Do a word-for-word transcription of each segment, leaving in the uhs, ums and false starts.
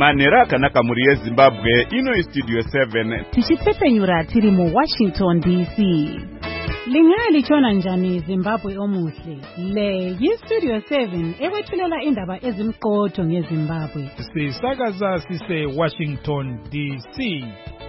Manera akanaka muri yeZimbabwe ino Studio seven tichipfepenyura tiri mu Washington D C. Lingali chona njani Zimbabwe omuhle. Le yi Studio seven ewethulela indaba ezimqotho ngeZimbabwe. Sisakaza sise Washington D C.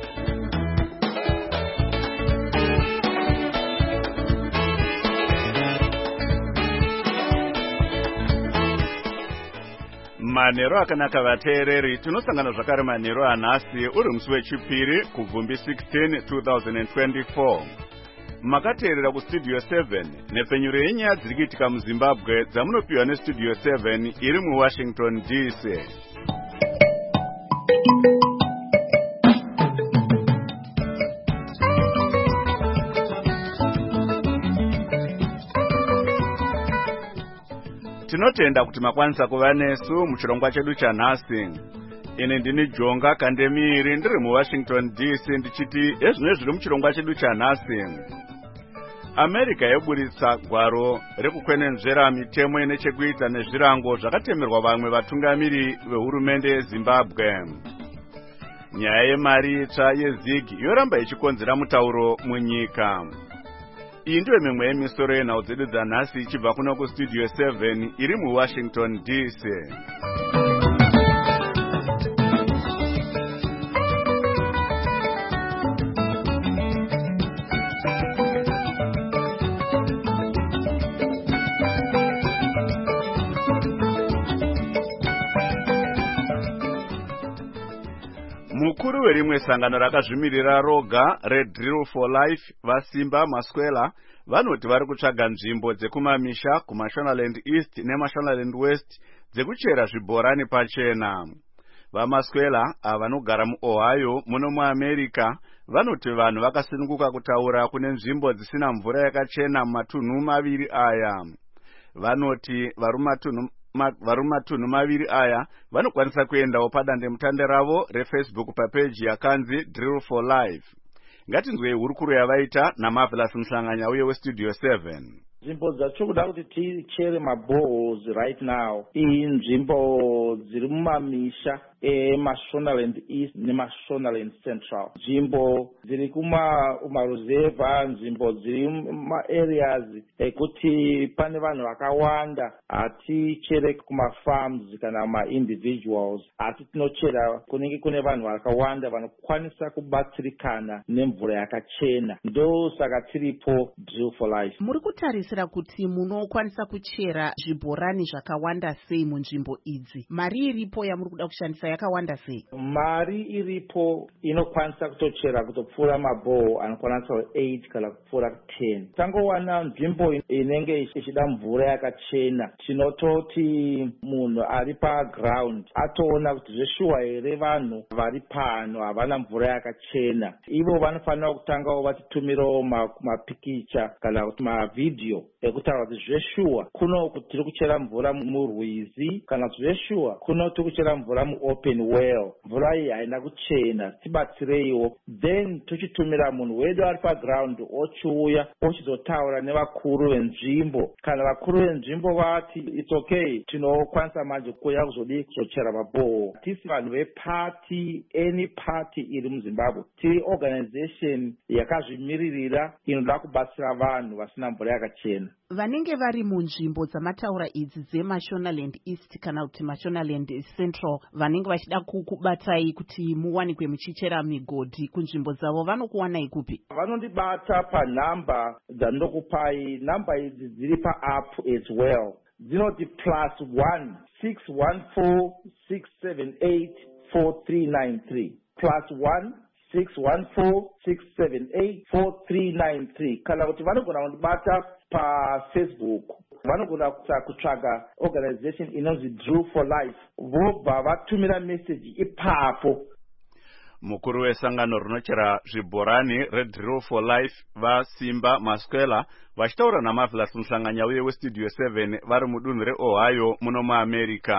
Manero akanaka vateereri tinosangana zvakare manero anhasi uri musi wechipiri kubvumbi sixteen twenty twenty-four. Makateerera kustudio seven nepfenyuro yenyaya dziri kuitika muZimbabwe dzamunopiwa nestudio seven iri muWashington D C. Tinotenda kuti makwanisa kuva nesu muchirongwa chedu chanhasi. Ine ndini Jonga Kandemiri ndiri muWashington D C ndichiti ezvino zviri muchirongwa chedu chanhasi. America yoburitsa gwaro rekukwenenzvera mitemo ine chekuita nezvirango zvakatemerwa vamwe vatungamiri vehurumende yeZimbabwe. Nyaya yemari itsva yeZig yoramba ichikonzera mutauro munyika. Iyi ndiyo mimwe yemisoro yenhau dzedu dzanhasi ichibva kuno kustudio seven iri muWashington D C. Mukuru werimwe sangano rakazvimirira roga Redrill for Life vasimba Maswela vanoti vari kutsvaga nzvimbo dzekumamisha kuMashonaland East neMashonaland West dzekuchera zvibhorani pachena. VaMaswela avanogara muOhio muno muAmerica vanoti vanhu vakasununguka kutaura kune nzvimbo dzisina mvura yakachena mumatunhu maviri aya. Vanoti varumatunhu varumatunhu maviri aya vanokwanisa kuendawo padandemutande ravo reFacebook papeji yakanzi Drill for Life. Ngatinzwei hurukuro yavaita naMarvelous Mhlanganya uye weStudio seven. Nzvimbo dzatiri kuda kuti tichere maboreholes right now inzvimbo dziri mumamisha eMashonaland East neMashonaland Central. Nzvimbo dziri kumaruzeva, nzvimbo dziri mumaareas ekuti pane vanhu vakawanda. Hatichere kumafarms kana ma-individuals, asi tinochera kunenge kune vanhu vakawanda vanokwanisa kubatsirikana nemvura yakachena. Ndo saka tiripo Drill for Life. Muri kutarisira kuti munokwanisa kuchera zvibhorani zvakawanda sei munzvimbo idzi? Mari iripo yamuri kuda kushandisa yakawanda sei? Mari iripo inokwanisa kutochera kutopfuura maboho anokwanisa eight kana kupfuura ten. Tangowana nzvimbo inenge ichida mvura yakachena, tinototi munhu ari paground atoona kuti zveshuwa here vanhu vari pano havana mvura yakachena. Ivo vanofanira kutangawo vatitumirawo mapikicha kana kuti mavidhiyo ekutaura kuti zveshuwa kuno kuti tiri kuchera mvura murwizi kana kuti zveshuwa kuno tiri kuchera mvura muopen well. Mvura iyi haina kuchena, tibatsireiwo. Then tuchitumira munhu wedu ari paground ochiuya ochizotaura nevakuru venzvimbo. Kana vakuru venzvimbo vati it's okay, tinokwanisa manje kuuya kuzodii kuzochera maboho. Tisi vanhu vepati, any party iri muZimbabwe, tiri organization yakazvimiririra inoda kubatsira vanhu vasina mvura yakachena. Vanenge vari munzvimbo dzamataura idzi dzeMashonaland East kana kuti Mashonaland Central vanenge vachida kukubatai kuti muwanikwe muchichera migodhi kunzvimbo dzavo vanokuwanai kupi? Vanondibata panhamba dzandinokupai. Namba idzi dziri paapp as well. Dzinoti plus one six one four six seven eight four three nine three plus one six one four six seven eight four three nine three. Kana kuti vanogona kundibata paFacebook, vanogona kutsvaga organization inonzi Drill for Life, vobva vatumira message ipapo. Mukuru wesangano rinochera zvibhorani reDrill for Life vasimba Maswela vachitaura naMarvelous Mhlanganya uye weStudio seven vari mudunhu reOhio muno muAmerica.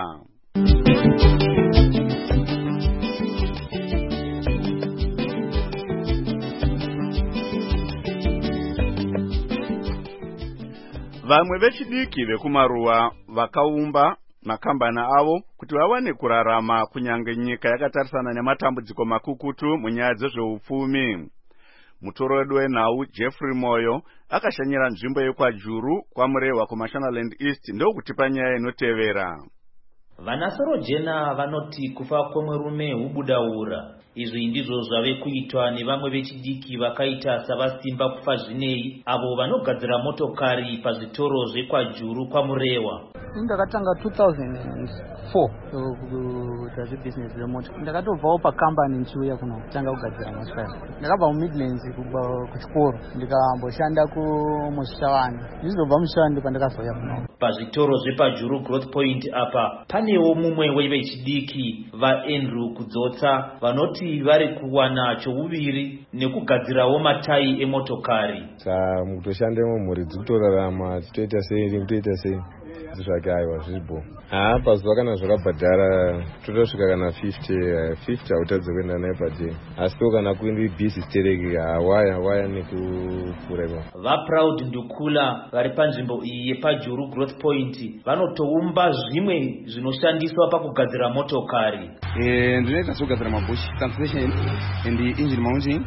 Vamwe vechidiki vekumaruwa vakaumba makambani avo kuti vawane kurarama kunyange nyika yakatarisana nematambudziko makukutu munyaya dzezveupfumi. Mutoro wedu wenhau Jeffrey Moyo akashanyira nzvimbo yekwajuru kwamurehwa kuMashonaland East ndokutipa nyaya inotevera. Vanasorojena vanoti kufa kwemwerume hubudaura. Izvi ndizvo zvave kuitwa nevamwe vechidiki vakaita savasimba kufa zvinei avo vanogadzira motokari pazvitoro zvekwajuru kwamurehwa. Ndakatanga two thousand four kuita zvebusiness remota. Ndakatobvawo pakambani nchiuya kuno kutanga kugadzira motokari. Ndakabva muMidlands kuchikoro ndikamboshanda kumushavani. Ndizobva mushandi pandakazouya kuno. Pazvitoro zvepajuru Growth Point apa panewo mumwe wevechidiki vaAndrew Kudzotsa vanoti vari kuwana chouviri nekugadzirawo matai emotokari. Sa mutoshandemo mhuri dzikutorarama titoita sei titoita sei zvake aiwa zvibo. Ah pazuva kana zvakabhadhara totosvika kana fifty fifty hautadze kuenda naye padei. Asi kana kuindi bisi stereki hawaya waya nekufurema. VaProud Ndukula vari panzvimbo iyi yepajuru Growth Point vanotoumba zvimwe zvinoshandiswa pakugadzira motokari. Eh ndinoita zvogadzira mabushi transmission and engine mounting.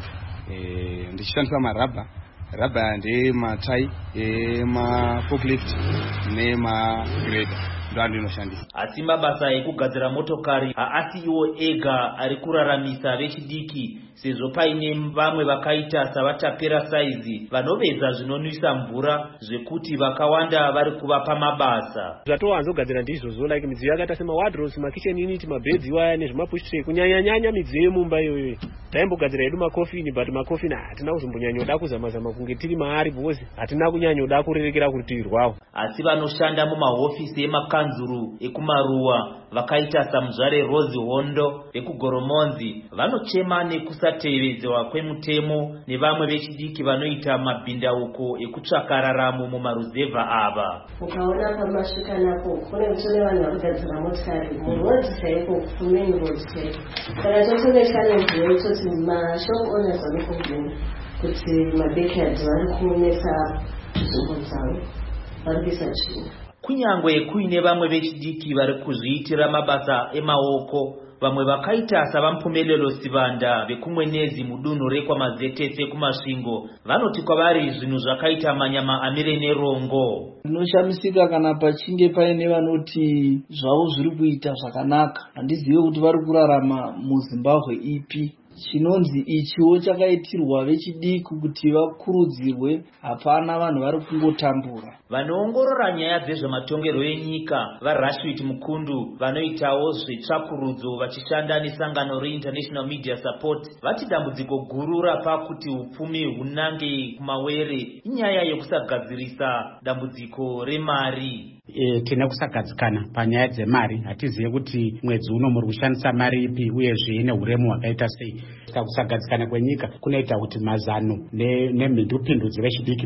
Eh ndichishandisa marabha rubber ndematai ema-forklift nema-grader ndoandinoshandisa. Asi mabasa ekugadzira motokari haasi iwo ega ari kuraramisa vechidiki sezvo paine vamwe vakaita savatapera saizi vanoveza zvinonwisa mvura zvekuti vakawanda vari kuvapa mabasa. Zvatowanzogadzira ndizvozvo like midziyo yakaita sema-wardrobes, ma-kitchen unit, mabhedzi iwaya nezvima-push tray kunyanya-nyanya midziyo yemumba iyoyo. Taimbogadzira hedu makofini but makofini hatina kuzombonyanyoda kuzama-zama kunge tiri maari bhozi hatina kunyanyoda kurerekera kuti tirwawo. Asi vanoshanda mumahofisi emakanzuru ekumaruwa vakaita samuzvare Rose Hondo ekugoromonzi vanochema nekusatevedzewa kwemutemo nevamwe vechidiki vanoita mabhindauko ekutsvaka raramo mumaruzevha ava. Ukaona pamasvika napo kune kutore vanhu vakagadzira motikari murodhi chaiko kumain road chaiko. Saka totore challenge yekutoti mashop owners vanofungeni kuti mabackyards vari kunesa nzvimbo dzavo vari kuisa tsvina. Kunyangwe kuine vamwe vechidiki vari kuzviitira mabasa emaoko, vamwe vakaita savampumelelo Sivanda vekumwenezi mudunhu rekwaMazetese kumasvingo vanoti kwavari zvinhu zvakaita manyama amire nerongo. Ndinoshamisika kana pachinge paine vanoti zvavo zviri kuita zvakanaka. Handizivi kuti vari kurarama muZimbabwe ipi. Chinonzi ichiwo chakaitirwa vechidiki kuti vakurudzirwe, hapana vanhu vari kungotambura. Vanoongorora nyaya dzezvematongerwo enyika vaRashid Mukundu vanoitawo zvetsvakurudzo vachishanda nesangano reInternational Media Support vati dambudziko guru rapakuti upfumi hunange kumawere inyaya yekusagadzirisa dambudziko remari. E, tine kusagadzikana panyaya dzemari. Hatizive kuti mwedzi uno muri kushandisa mari ipi uyezve neuremu hwakaita sei. Kusagadzikana kwenyika kunoita kuti mazano nemhindupindudzi vechidiki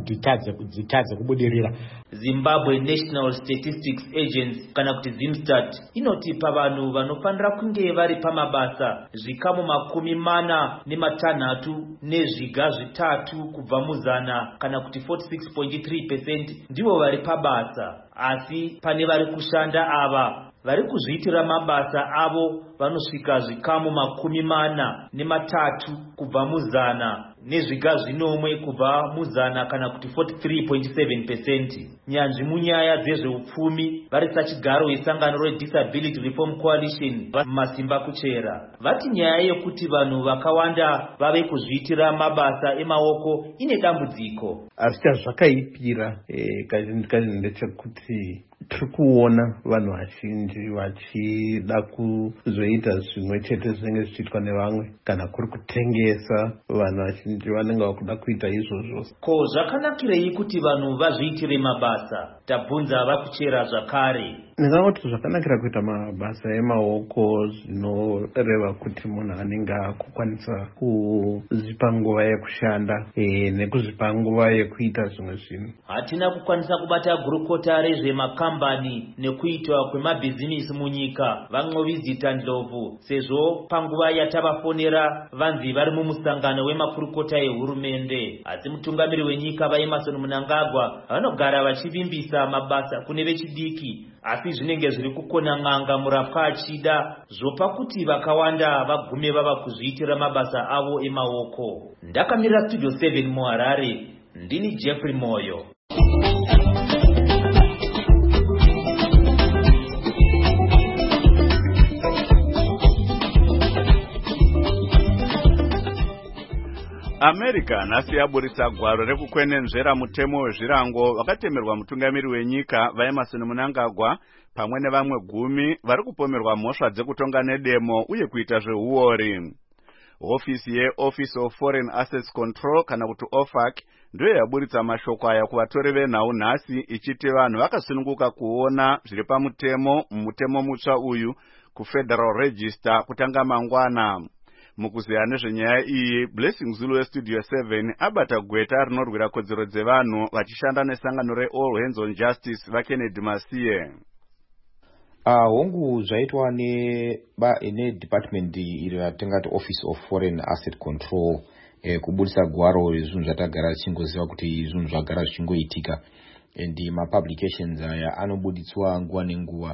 dzitadze kubudirira. Zimbabwe National Statistics Agency kana kuti Zimstat inoti pavanhu vanofanira kunge vari pamabasa zvikamu makumi mana nematanhatu nezviga zvitatu kubva muzana kana kuti forty-six point three percent ndivo vari pabasa. Asi pane vari kushanda ava vari kuzviitira mabasa avo vanosvika zvikamu makumi mana nematatu kubva muzana nezviga zvinomwe kubva muzana kana kuti forty-three point seven percent. Nyanzvi munyaya dzezveupfumi vari sachigaro yesangano reDisability Reform Coalition masimba kuchera vati nyaya yekuti vanhu vakawanda vave kuzviitira mabasa emaoko ine dambudziko. Asi chazvakaipira kazhinji ndechekuti tiri kuona vanhu vazhinji vachida kuzoita zvimwe chete zvinenge zvichiitwa nevamwe kana kuri kutengesa. Vanhu vazhinji vanenge vakuda kuita izvozvo. Ko zvakanakirei kuti vanhu vazviitire mabasa? Tabvunza vakuchera zvakare. Ndingati zvakanakira kuita mabasa emaoko zvinoreva kuti munhu anenge akukwanisa kuzvipa nguva yekushanda e, nekuzvipa nguva yekuita zvimwe zvinhu. Hatina kukwanisa kubata gurukota rezvemakamba makambani nekuitwa kwemabhizinisi munyika van'ovizita ndlovu sezvo panguva yatavafonera vanzi vari mumusangano wemakurukota ehurumende. Asi mutungamiri wenyika vaEmerson Mnangagwa vanogara vachivimbisa mabasa kune vechidiki, asi zvinenge zviri kukona n'anga murapwa achida zvopa kuti vakawanda vagume vava kuzviitira mabasa avo emaoko. Ndakamirira Studio seven muHarare, ndini Jeffrey Moyo. America nhasi yaburitsa gwaro rekukwenenzvera mutemo wezvirango wakatemerwa mutungamiri wenyika vaEmerson Mnangagwa pamwe nevamwe gumi vari kupomerwa mhosva dzekutonga nedemo uye kuita zveuori. Hofisi yeOffice of Foreign Assets Control kana kuti O F A C ndiyo yaburitsa mashoko aya kuvatori venhau nhasi ichiti vanhu vakasununguka kuona zviri pamutemo mumutemo mutsva uyu kuFederal Register kutanga mangwana. Mukuziya nezvenyaya iyi, Blessing Zulu weStudio seven abata gweta rinorwira kodzero dzevanhu vachishanda nesangano reAll Hands on Justice vaKennedy Masiye. Uh, hongu zvaitwa ne ba ine department iri ratingati Office of Foreign Asset Control eh, kubudisa gwaro rezvinhu zvatagara chingoziva kuti zvinhu zvagara zvichingoitika, and ma publications aya anobuditswa nguva nenguva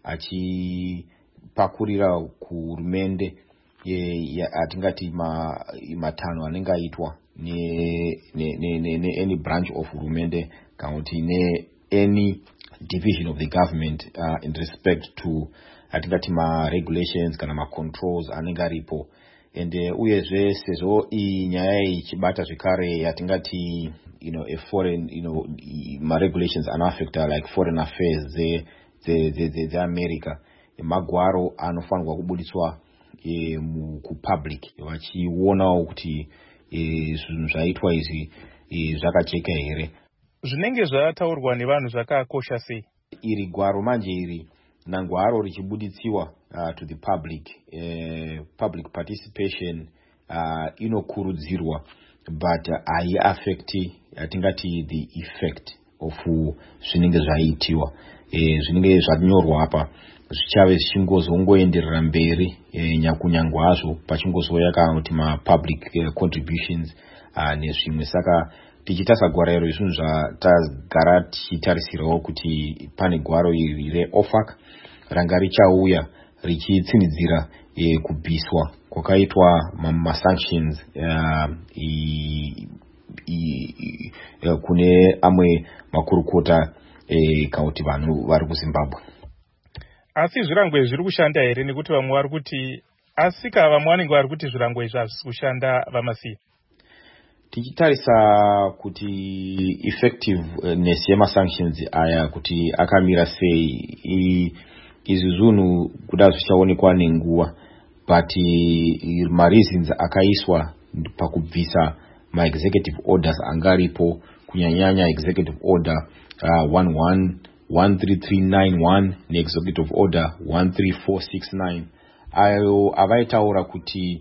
achipakurira kuhurumende atingati ma matano anenge aitwa ne ne ne ne any branch of hurumende kana kuti ne any division of the government uh, in respect to atingati ma regulations kana ma controls anenge aripo, and uh, uyezve sezvo iyi nyaya ichibata zvekare atingati you know a foreign you know ma regulations anoaffecta like foreign affairs ze ze ze ze America, magwaro anofanirwa kubuditswa E, mu ku public vachionawo kuti zvinhu zvaitwa izvi zvakacheka here. Zvinenge zvataurwa nevanhu zvakakosha sei? Iri gwaro manje iri nangwaro richibuditsiwa uh, to the public, uh, public participation uh, inokurudzirwa, but hai uh, affect atingati the effect of zvinenge zvaitiwa. E, zvinenge zvanyorwa apa zvichave zvichingozongoenderera mberi e, nyakunyangwazvo pachingozoya kana kuti ma public uh, contributions uh, nezvimwe. Saka tichitasa gwara iro zvinhu zvatagara tichitarisirawo kuti pane gwaro iri reO F A C ranga richauya richitsinidzira e, kubviswa kwakaitwa masanctions uh, i, i, i, uh, kune amwe makurukota e, kana kuti vanhu vari kuZimbabwe. Asi zvirango zviri kushanda here, nekuti vamwe vari kuti asika vamwe vanenge vari kuti zvirango izvi hazvisi kushanda vaMasiye? Tichitarisa kuti effectiveness yemasanctions aya kuti akamira sei, izvi zvinhu kuda zvichaonekwa nenguva, but ma reasons akaiswa pakubvisa ma executive orders angaripo, kunyanyanya executive order uh, one one one three three nine one ne executive order one three four six nine, ayo avaitaura kuti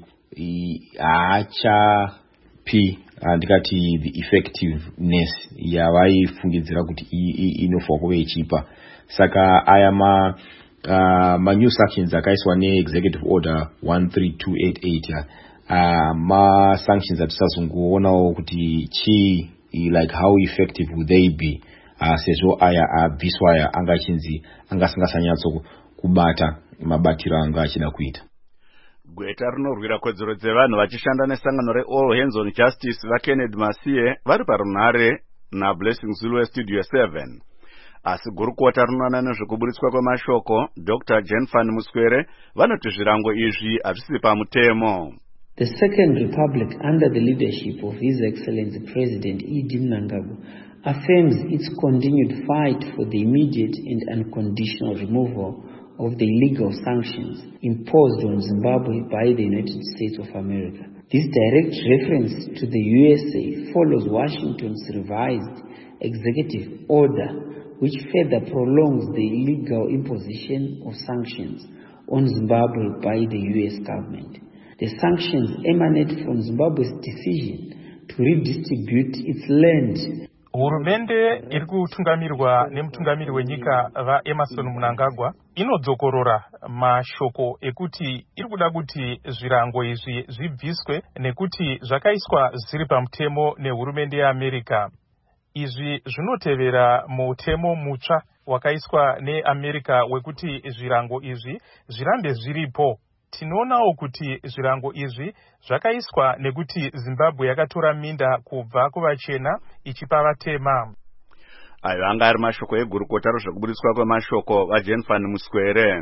haacha p ndikati the effectiveness yavaifungidzira kuti inofanirwa kuve ichipa. Saka aya ma uh, ma new sanctions akaiswa ne executive order one three two eight eight uh, ma sanctions atisazongoonawo kuti chi like how effective will they be uh, sezvo aya abviswa aya angachinzi angasingasanyatso kubata mabatiro anga achida kuita. Gweta rinorwira kodzero dzevanhu vachishanda nesangano reAll Hands on Justice vaKennedy Masiye vari parunhare naBlessing Zulu weStudio seven. Asi gurukota rinoona nezvekuburitswa kwemashoko Doctor Jenfan Muswere vanoti zvirango izvi hazvisi pamutemo. The Second Republic, under the leadership of His Excellency President E D Mnangagwa, affirms its continued fight for the immediate and unconditional removal of the illegal sanctions imposed on Zimbabwe by the United States of America. This direct reference to the U S A follows Washington's revised executive order, which further prolongs the illegal imposition of sanctions on Zimbabwe by the U S government. The sanctions emanate from Zimbabwe's decision to redistribute its land hurumende iri kutungamirwa nemutungamiri wenyika vaEmerson Mnangagwa inodzokorora mashoko ekuti iri kuda kuti zvirango izvi zvibviswe nekuti zvakaiswa zviri pamutemo nehurumende yeAmerica. Izvi zvinotevera mutemo mutsva wakaiswa neAmerica wekuti zvirango izvi zvirambe zviripo. Tinoonawo kuti zvirango izvi zvakaiswa nekuti Zimbabwe yakatora minda kubva kuvachena ichipa vatema. Ayo anga ari mashoko egurukota rozvekubudiswa kwemashoko vaJenfan Muswere.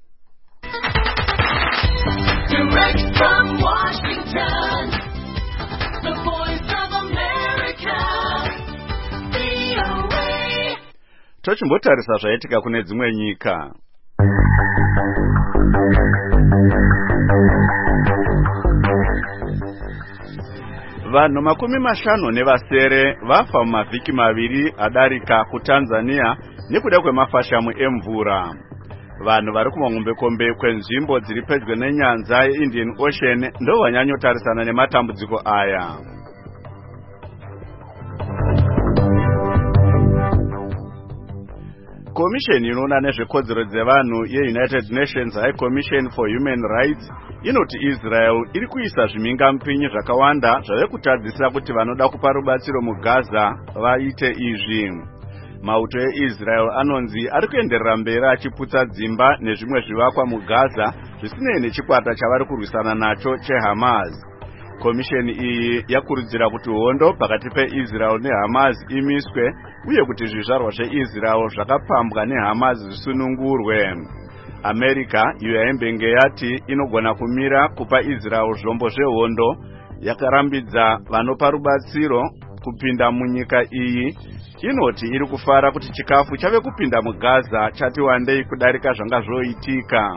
Direct from Washington, the voice of America, V O A. Tochimbotarisa zvaitika kune dzimwe nyika. Vanhu makumi mashanu nevasere vafa mumavhiki maviri adarika kuTanzania nekuda kwemafashamu emvura. Vanhu vari kumahombekombe kwenzvimbo dziri pedyo nenyanza yeIndian Ocean ndo vanyanyotarisana nematambudziko aya. Komisheni inoona nezvekodzero dzevanhu yeUnited Nations High Commission for Human Rights inoti Israel iri kuisa zvimhingamupinyi zvakawanda zvave kutadzisa kuti vanoda kupa rubatsiro muGaza vaite izvi. Mauto eIsrael anonzi ari kuenderera mberi achiputsa dzimba nezvimwe zvivakwa muGaza zvisinei nechikwata chavari kurwisana nacho cheHamas. Komisheni iyi yakurudzira kuti hondo pakati peIsrael neHamas imiswe uye kuti zvizvarwa zveIsrael zvakapambwa neHamas zvisunungurwe. America iyo yaimbenge yati inogona kumira kupa Israel zvombo zvehondo yakarambidza vanopa rubatsiro kupinda munyika iyi, inoti iri kufara kuti chikafu chave kupinda muGaza chati wandei kudarika zvanga zvoitika.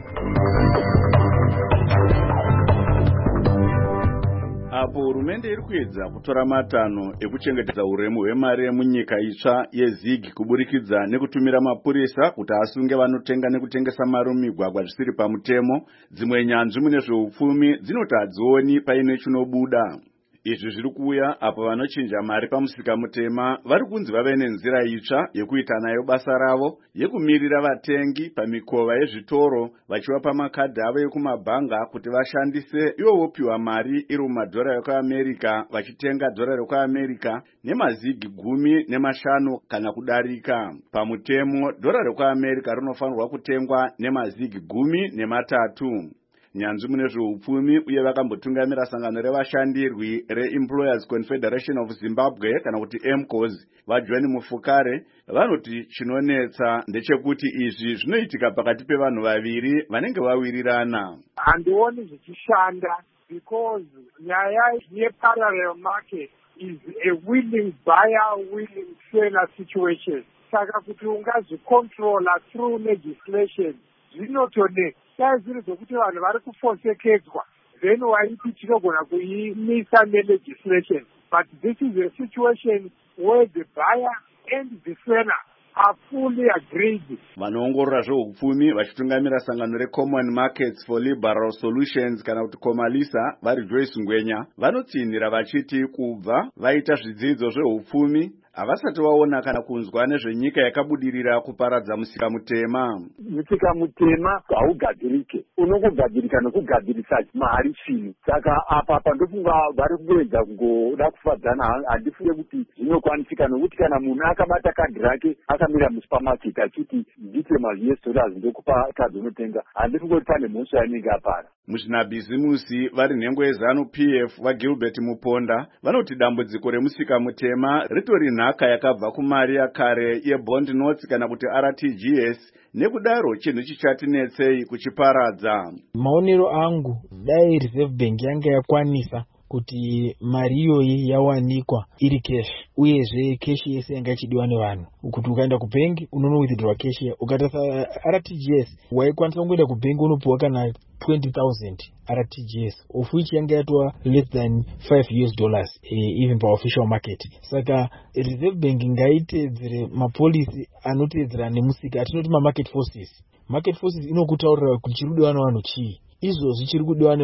Apo hurumende iri kuedza kutora matanho ekuchengetedza uremu hwemari yemunyika itsva yeZig kuburikidza nekutumira mapurisa kuti asunge vanotenga nekutengesa mari mumigwagwa zvisiri pamutemo, dzimwe nyanzvi mune zveupfumi dzinoti hadzioni paine chinobuda. Izvi zviri kuuya apo vanochinja mari pamusika mutema vari kunzi vave nenzira itsva yekuita nayo basa ravo yekumirira vatengi pamikova yezvitoro vachivapa makadhi avo ekumabhanga kuti vashandise ivo vopiwa mari iri mumadhora ekuAmerica vachitenga dhora rekuAmerica nemazigi gumi nemashanu kana kudarika. Pamutemo dhora rekuAmerica rinofanirwa kutengwa nemazigi gumi nematatu. Nyanzvi mune zveupfumi uye vakambotungamira sangano revashandirwi reEmployers Confederation of Zimbabwe kana kuti E M C O S vaJohn Mufukare vanoti chinonetsa ndechekuti izvi zvinoitika pakati pevanhu vaviri vanenge vawirirana. Handioni zvichishanda because nyaya yeparallel market is a willing buyer willing seller situation. Saka kuti ungazvicontrola through legislation zvinotoneka. Dai zviri zvokuti vanhu vari kufosekedzwa then waipi tinogona kuimisa nelegislation, but this is a situation where the buyer and the seller are fully agreed. Vanoongorora zveupfumi vachitungamira sangano reCommon Markets for Liberal Solutions kana kuti Comalisa vari Joyce Ngwenya vanotsinhira vachiti kubva vaita zvidzidzo zveupfumi havasati vaona kana kunzwa nezvenyika yakabudirira kuparadza musika mutema. Musika mutema haugadzirike, unongogadzirika nekugadzirisa mari chini. Saka apa pandofunga vari kuedza kungoda kufadzana, handifunge kuti zvinokwanisika nokuti kana munhu akabata kadhi rake akamira musupermarket achiti ndite ma-U S dollars ndokupa kadhi unotenga, handifunge kuti pane mhosva yanenge apara. Muzvinabhizimusi vari nhengo yeZanu P F vaGilbert Muponda vanoti dambudziko remusika mutema ritori nhaka yakabva kumari yakare yebond notes kana kuti R T G S, nekudaro chinhu chichatinetsei kuchiparadza. Maonero angu dai Reserve Bank yanga yakwanisa kuti mari iyoyi yawanikwa iri cash, uyezve cash yese yanga ichidiwa nevanhu kuti ukaenda kubengi unono withdraw cash ya ukatasa R T G S waikwanisa kungoenda kubengi unopuwa kana twenty thousand R T G S of which yanga yatwa less than five U S dollars eh, even pa official market. Saka Reserve Bank ngaiteedzere mapolisi anoteedzera nemusika atinoti ma market forces. Market forces inokutaurira kuti chiri kudiwa nevanhu chii, izvozvi chiri kudiwa nevanhu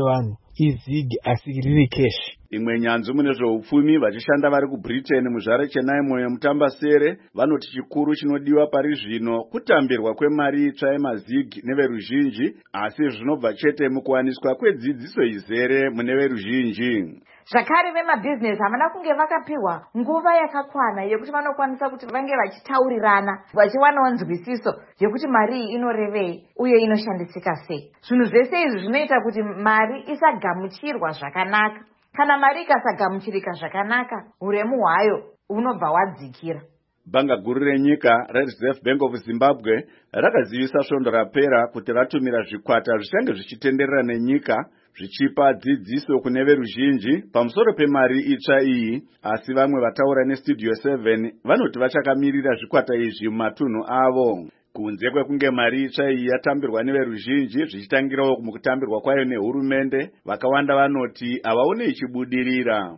izig asi riri cash. Imwe nyanzvi mune zveupfumi vachishanda vari kuBritain muzvare chenaimo yemutambasere vanoti chikuru chinodiwa pari zvino kutambirwa kwemari itsva yemazig neveruzhinji, asi zvinobva chete mukuwaniswa kwedzidziso izere mune veruzhinji. Zvakare vemabhizinesi havana kunge vakapiwa nguva yakakwana yekuti vanokwanisa kuti vange vachitaurirana vachiwanawo nzwisiso yekuti mari iyi inorevei uye inoshandisika sei. Zvinhu zvese izvi zvinoita kuti mari isagamuchirwa zvakanaka. Kana mari ikasagamuchirika zvakanaka, uremu hwayo unobva hwadzikira. Bhanga guru renyika reReserve Bank of Zimbabwe rakazivisa svondo rapera kuti ratumira zvikwata zvichange zvichitenderera nenyika zvichipa dzidziso kune veruzhinji pamusoro pemari itsva iyi, asi vamwe vataura neStudio seven vanoti vachakamirira zvikwata izvi mumatunhu avo. Kunze kwekunge mari itsva iyi yatambirwa neveruzhinji zvichitangirawo mukutambirwa kwayo nehurumende, vakawanda vanoti havaone ichibudirira.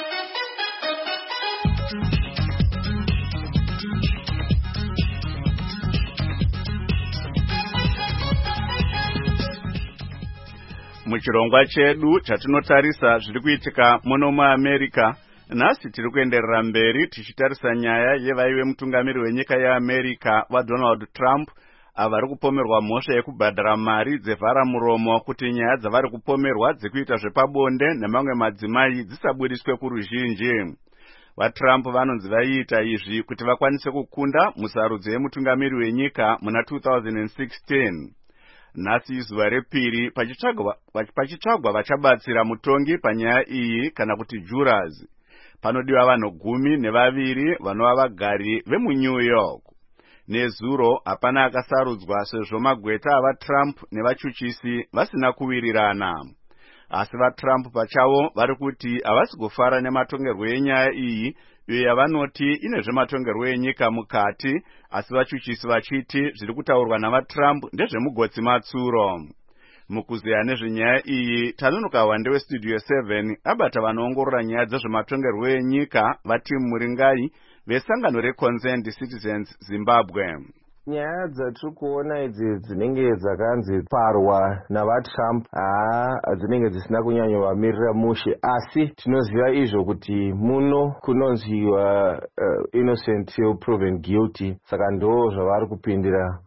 Muchirongwa chedu chatinotarisa zviri kuitika muno muAmerica, nhasi tiri kuenderera mberi tichitarisa nyaya yevaive mutungamiri wenyika yeAmerica vaDonald Trump avari kupomerwa mhosva yekubhadhara mari dzevhara muromo kuti nyaya dzavari kupomerwa dzekuita zvepabonde nemamwe madzimai dzisabudiswe kuruzhinji. VaTrump vanonzi vaiita izvi kuti vakwanise kukunda musarudzo yemutungamiri wenyika muna two thousand sixteen. Nhasi izuva repiri pachitsvagwa vachabatsira mutongi panyaya iyi kana kuti jurors. Panodiwa vanhu gumi nevaviri vanova vagari vemuNew York. Nezuro hapana akasarudzwa sezvo magweta avaTrump nevachuchisi vasina kuwirirana. Asi vaTrump pachavo vari kuti havasi kufara nematongerwo enyaya iyi, iyo yavanoti ine zvematongerwo enyika mukati, asi vachuchisi vachiti zviri kutaurwa navaTrump ndezvemugotsi matsuro. Mukuzeya nezvenyaya iyi, tanunuka wande weStudio seven abata vanoongorora nyaya dzezvematongerwo enyika vaTimu Muringai vesangano reConsent Citizens Zimbabwe. Nyaya dzatiri kuona idzi dzinenge dzakanzi parwa navaTrump haa dzinenge dzisina kunyanyovamirira mushe, asi tinoziva izvo kuti muno kunonziwa uh, innocent till proven guilty, saka ndo zvavari kupindira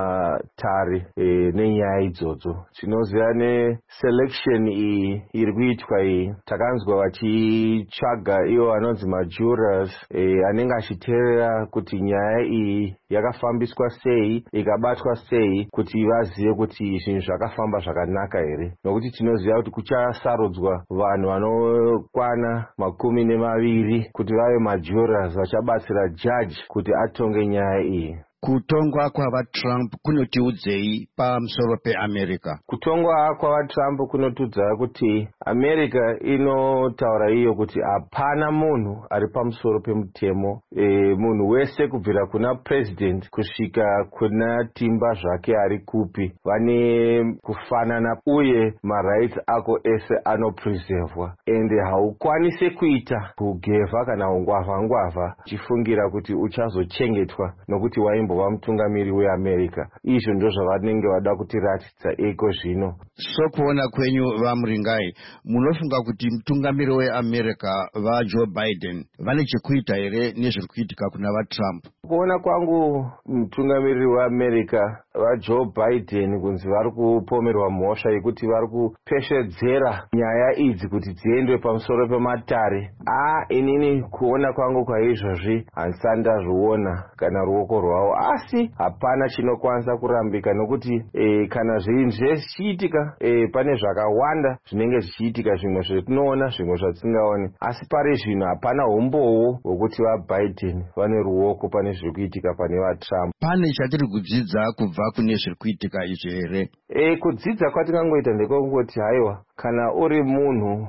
matare e, nenyaya idzodzo. Tinoziva neselection iyi iri kuitwa iyi, takanzwa vachitsvaga ivo vanonzi majurors e, anenge achiteerera kuti nyaya iyi yakafambiswa sei, ikabatwa sei, kuti vazive kuti zvinhu zvakafamba zvakanaka here. Nokuti tinoziva kuti kuchasarudzwa vanhu vanokwana makumi nemaviri kuti vave majurors vachabatsira judge kuti atonge nyaya iyi. Kutongwa kwavaTrump kunotiudzei pamusoro peAmerica? Kutongwa kwavaTrump kunotiudza kuti America inotaura iyo kuti hapana munhu ari pamusoro pemutemo. E, munhu wese kubvira kuna president kusvika kuna timba zvake ari kupi vane kufanana, uye marights ako ese anopreservwa, ende haukwanisi kuita kugevha kana ungwavha ngwavha chifungira kuti uchazochengetwa nokuti waimbo vamutungamiri weAmerica. Izvo ndo zvavanenge vada kutiratidza eko zvino. Sokuona kwenyu vaMuringai, munofunga kuti mutungamiri weAmerica vaJoe Biden vane chekuita here nezviri kuitika kuna vaTrump? Kuona kwangu mutungamiri weAmerica vaJoe Biden kunzi vari kupomerwa mhosva yekuti vari kupeshedzera nyaya idzi kuti dziendwe pamusoro pematare. A inini kuona kwangu kwaizvozvi handisati ndazviona kana ruoko rwavo, asi hapana chinokwanisa kurambika nokuti e, kana zvinhu zvichiitika e, pane zvakawanda zvinenge zvichiitika, zvimwe zvetinoona zvimwe zvatingaoni, asi pari zvino hapana umbowo hwekuti vaBiden vane ruoko pane zviri kuitika pane vaTrump. Pane chatiri kudzidza kubva kune zviri kuitika izvi here? E, kudzidza kwatingangoita ndekongoti haiwa, kana uri munhu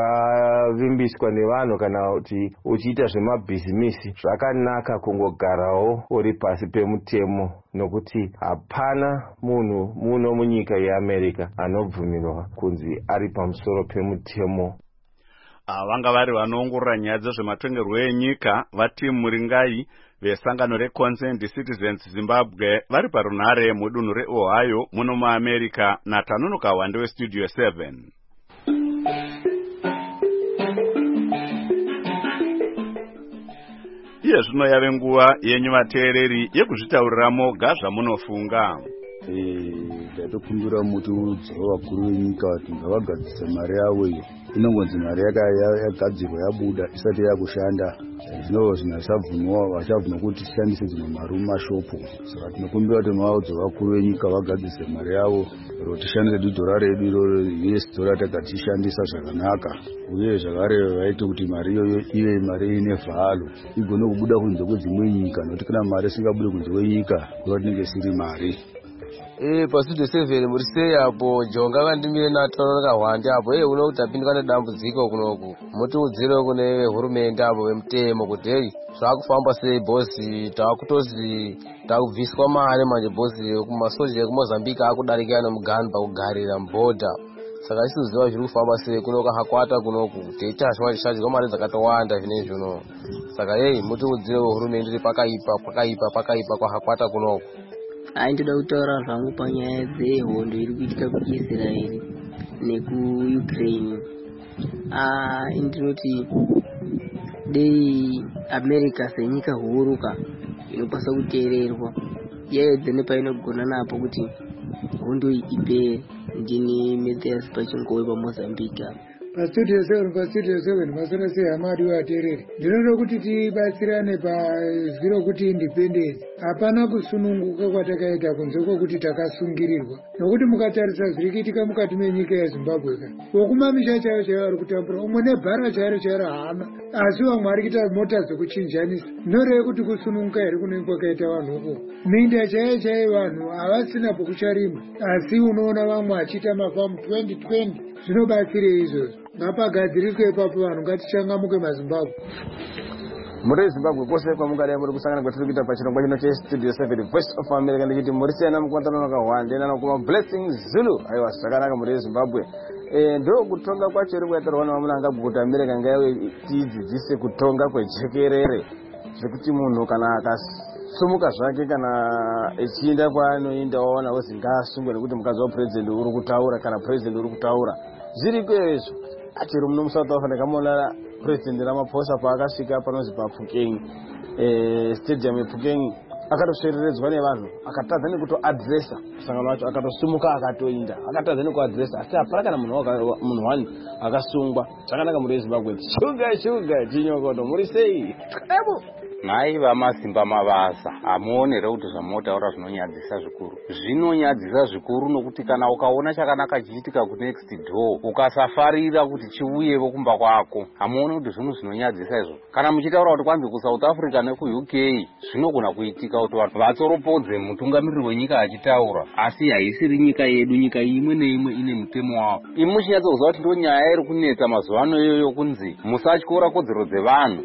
wakavimbiswa nevanhu kana kuti uchiita zvemabhizimisi, zvakanaka kungogarawo uri pasi pemutemo, nokuti hapana munhu muno munyika yeAmerica anobvumirwa kunzi ari pamusoro pemutemo. Vanga vari vanoongorora nyaya dzezvematongerwo enyika vaTimu Muringai vesangano reConsent Citizens Zimbabwe vari parunhare mudunhu reOhio muno muAmerica, natanunuka wande weStudio seven. iye zvino yave nguva yenyu vateereri yekuzvitaurira moga zvamunofunga. Ndatokumbira muti vakuru venyika kuti ngavagadzise mari yavo iyo inongonzi mari yagadzirwa yabuda isati yakushanda zvinova zvinasabvunwa vachabvunwa kuti tishandise dzimwe mari mumashopu. Saka tinokumbira kuti mavaudzi vakuru venyika vagadzise mari yavo ro tishandise dhodhora redu iroro us dora takatishandisa zvakanaka, uye zvakare vaite kuti mari iyoyo ive mari ine vhalo igone kubuda kunze kwedzimwe nyika, nokuti kana mari isingabude kunze kwenyika kuva tinenge siri mari. Eh, pasudo seven muri sei apo jonga vandimire natoro kahwande apo eh uno kutapindwa nedambudziko kunoku muti udziro kune hurumende apo vemutemo kuti hey zvakufamba sei bosi takutozi takubviswa mari manje bosi kumasoja ekumozambika akudarika nomugani pakugarira mubhodha. Saka isiziva zviri kufamba sei kunoka hakwata kunoku teitashwa tishajirwa mari dzakatowanda zvinezvi uno. Saka hey muti udziro hurumende pakaipa pakaipa pakaipa kwa hakwata kunoku. Aindoda kutaura zvangu panyaya dzehondo iri kuitika kuIsraeri nekuUkraine. Ah, ndinoti dei America senyika huruka inopasa kuteererwa yaedze nepainogona napo kuti hondo ipere. Ndini Matthias Pachingowe paMozambique. Pastudio seven pastudio seven masana sei hamadi wateereri, ndinoda kuti tibatsirane pazviro kuti independence hapana kusununguka kwatakaita kunze kwokuti takasungirirwa, nokuti mukatarisa zviri kuitika mukati menyika yeZimbabwe ka wokumamisha chaiyo chaiyo vari kutambura umwe nebhara chairo chairo haana, asi vamwe vari kuita mota dzekuchinjanisa. Noreva kuti kusununguka here kunenge kwakaita vanhu uko. Minda chaiyo chaiyo vanhu havasina pokucharima, asi unoona vamwe vachiita mafamu twenty twenty. Zvinobatsire izvozvo, ngapagadziriswe ipapo vanhu ngatichangamuke maZimbabwe. Muri Zimbabwe kwose kwamungadai muri kusangana kwatiri kuita pachirongwa chino chestudio seven Voice of America ndikuti muri siyana mukwatano kahwande nanokuma Blessings Zulu. Aiwa zvakanaka muri Zimbabwe. Eh ndo kutonga kwacho iri kuitirwa naMunanga kuti America ngaiwe tidzidzise kutonga kwejekerere zvekuti munhu kana akasumuka zvake kana echinda kwaanoenda waona wozi ngasungwe kuti mukazi wa president uri kutaura kana president uri kutaura zviri kwezvo. Achiri muno muSouth Africa kamona president Ramaphosa paakasvika panozi paPhukeng eh stadium yePhukeng akatoshereredzwa nevanhu akatadza nekuto addressa sangano wacho akatosumuka akatoinda akatadza neku addressa asi hapana kana munhu munhu wani akasungwa. Zvakanaka muri Zimbabwe. Shuga shuga jinyokoto muri sei? Ebo mai vamasimba mavasa amuonere kuti zvamotaura zvinonyadzisa zvikuru zvinonyadzisa zvikuru nokuti kana ukaona chakanaka chiitika kunext door ukasafarira kuti chiuyevo kumba kwako amuone kuti zvinhu zvinonyadzisa izvo. Kana muchitaura kuti kwanzi kuSouth Africa nekuU K zvinogona kuitika kuti vanhu vatsoropodze mutungamiriri wenyika achitaura asi haisiri nyika yedu. Nyika imwe neimwe ine mutemo wavo. Imi muchinyatsokuziva kuti ndo nyaya iri kunetsa mazuva ano iyoyo kunzi musatyora kodzero dzevanhu.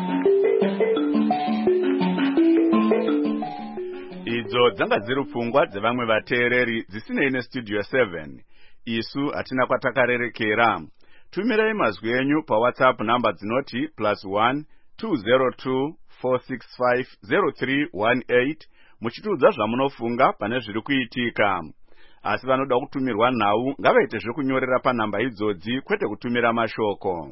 Idzo dzanga dziri pfungwa dzevamwe vateereri dzisinei nestudio seven. Isu hatina kwatakarerekera. Tumirai mazwi enyu paWhatsApp namba dzinoti plus one two zero two four six five zero three one eight muchitiudza zvamunofunga pane zviri kuitika. Asi vanoda kutumirwa nhau ngavaite zvekunyorera panhamba idzodzi kwete kutumira mashoko.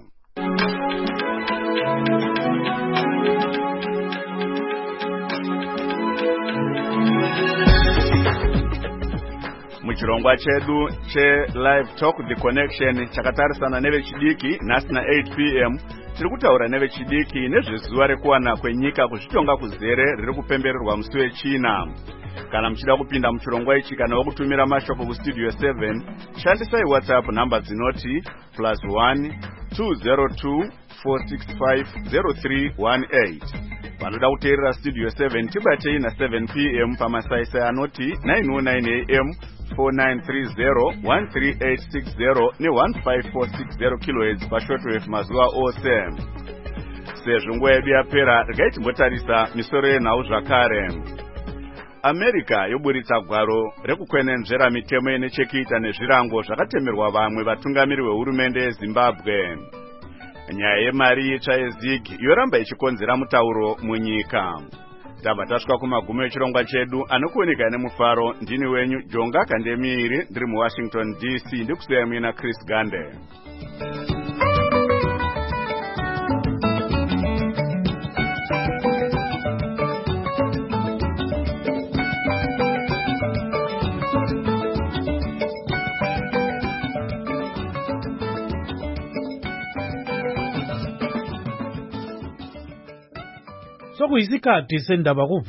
Muchirongwa chedu che Live Talk The Connection chakatarisana nevechidiki nhasi na eight p m tiri kutaura nevechidiki nezvezuva rekuwana kwenyika kuzvitonga kuzere riri kupembererwa musi wechina. Kana muchida kupinda muchirongwa ichi kana wokutumira mashoko kustudio seven shandisai WhatsApp namba dzinoti plus one two zero two four six five zero three one eight. Vanoda kuteerera studio seven tibatei na seven p m pamasaisai anoti nine oh nine a m four nine three zero one three eight six zero ne one five four six zero kilohertz pashortwave mazuva ose. Sezvo nguva yedu yapera regai timbotarisa misoro yenhau zvakare. America yoburitsa gwaro rekukwenenzvera mitemo ine chekuita nezvirango zvakatemerwa vamwe vatungamiri vehurumende yeZimbabwe. Nyaya yemari itsva yeZig yoramba ichikonzera mutauro munyika. Tabva tasvika kumagumo echirongwa chedu anokuoneka nemufaro. Ndini wenyu Jonga Kandemiri ndiri muWashington D C ndikusiya mina Chris Gande. sokuyisikhathi sendaba ku